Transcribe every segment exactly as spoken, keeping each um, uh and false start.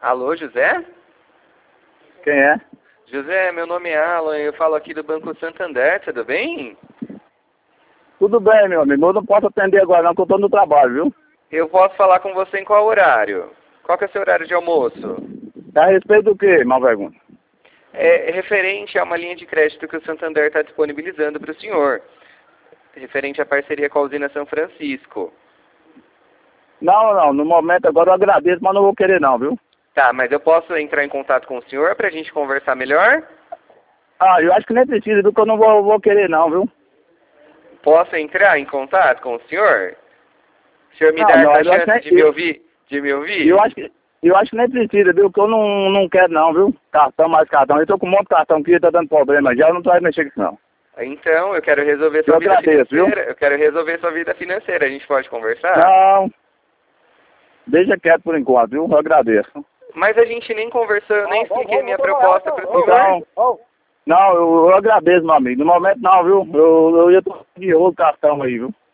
Alô, José? Quem é? José, meu nome é Alan, eu falo aqui do Banco Santander, tudo bem? Tudo bem, meu amigo. Eu não posso atender agora não, porque eu estou no trabalho, viu? Eu posso falar com você em qual horário? Qual que é o seu horário de almoço? A respeito do quê, mal vergonha? É referente a uma linha de crédito que o Santander está disponibilizando para o senhor. Referente à parceria com a usina São Francisco. Não, não. No momento agora eu agradeço, mas não vou querer não, viu? Tá, mas eu posso entrar em contato com o senhor para a gente conversar melhor? Ah, eu acho que nem precisa, viu? Que eu não vou, vou querer não, viu? Posso entrar em contato com o senhor? O senhor me Não, dá não, essa eu acho chance que de nem- me ouvir? De me ouvir? Eu acho que, eu acho que nem precisa, viu? Que eu não, não quero não, viu? Cartão mais cartão. Eu tô com um monte de cartão aqui, tá dando problema já, eu não tô aí mexer com isso não. Então, eu quero resolver sua Eu vida agradeço, viu? financeira. Eu quero resolver sua vida financeira. A gente pode conversar? Não. Deixa quieto por enquanto, viu? Eu agradeço. Mas a gente nem conversou, eu nem expliquei minha proposta para o senhor. Então, não, eu, eu agradeço, meu amigo. No momento não, viu? Eu, eu ia tô de outro cartão aí, viu?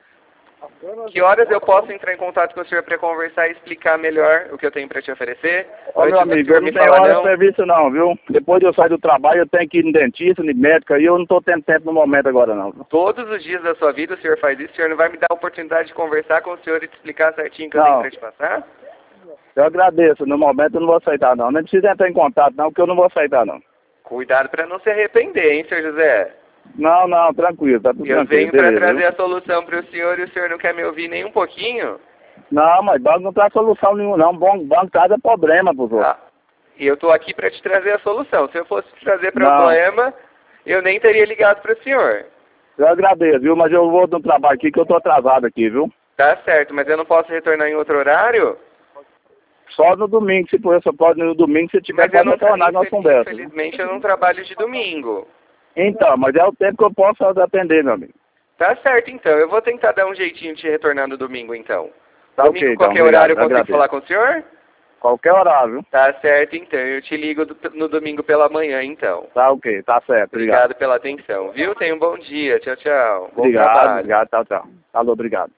Que horas eu posso entrar em contato com o senhor para conversar e explicar melhor o que eu tenho para te oferecer? Ô, Antes meu do amigo, senhor eu não me tenho falar hora de não. serviço não, viu? Depois de eu sair do trabalho, eu tenho que ir no dentista, no médico, aí eu não tô tendo tempo no momento agora não. Viu? Todos os dias da sua vida o senhor faz isso, o senhor não vai me dar a oportunidade de conversar com o senhor e te explicar certinho o que eu tenho Não. para te passar? Eu agradeço, no momento eu não vou aceitar não. Nem precisa entrar em contato não, porque eu não vou aceitar não. Cuidado para não se arrepender, hein, senhor José? Não, não, tranquilo, tá tudo Eu tranquilo, venho para beleza, trazer viu? a solução para o senhor e o senhor não quer me ouvir nem um pouquinho? Não, mas banco não traz solução nenhuma não. Bom, banco traz é problema pros outros. Ah, e eu estou aqui para te trazer a solução. Se eu fosse te trazer Não. problema, eu nem teria ligado para o senhor. Eu agradeço, viu? Mas eu vou no trabalho aqui que eu tô atrasado aqui, viu? Tá certo, mas eu não posso retornar em outro horário? Só no domingo, se for, eu só pode no domingo, se tiver, Mas eu pode não, retornar, nós infeliz- conversa. Viu? infelizmente eu não trabalho de domingo. Então, mas é o tempo que eu posso atender, meu amigo. Tá certo então, eu vou tentar dar um jeitinho de te retornar no domingo então. Tá Domingo, ok, então, qualquer obrigado, horário eu consigo agradeço. falar com o senhor? Qualquer horário, viu? Tá certo então, eu te ligo do- no domingo pela manhã então. Tá ok, tá certo, obrigado. Obrigado pela atenção, viu? Tenha um bom dia, tchau, tchau. Bom Obrigado, trabalho. obrigado, tchau, tchau. Alô, obrigado.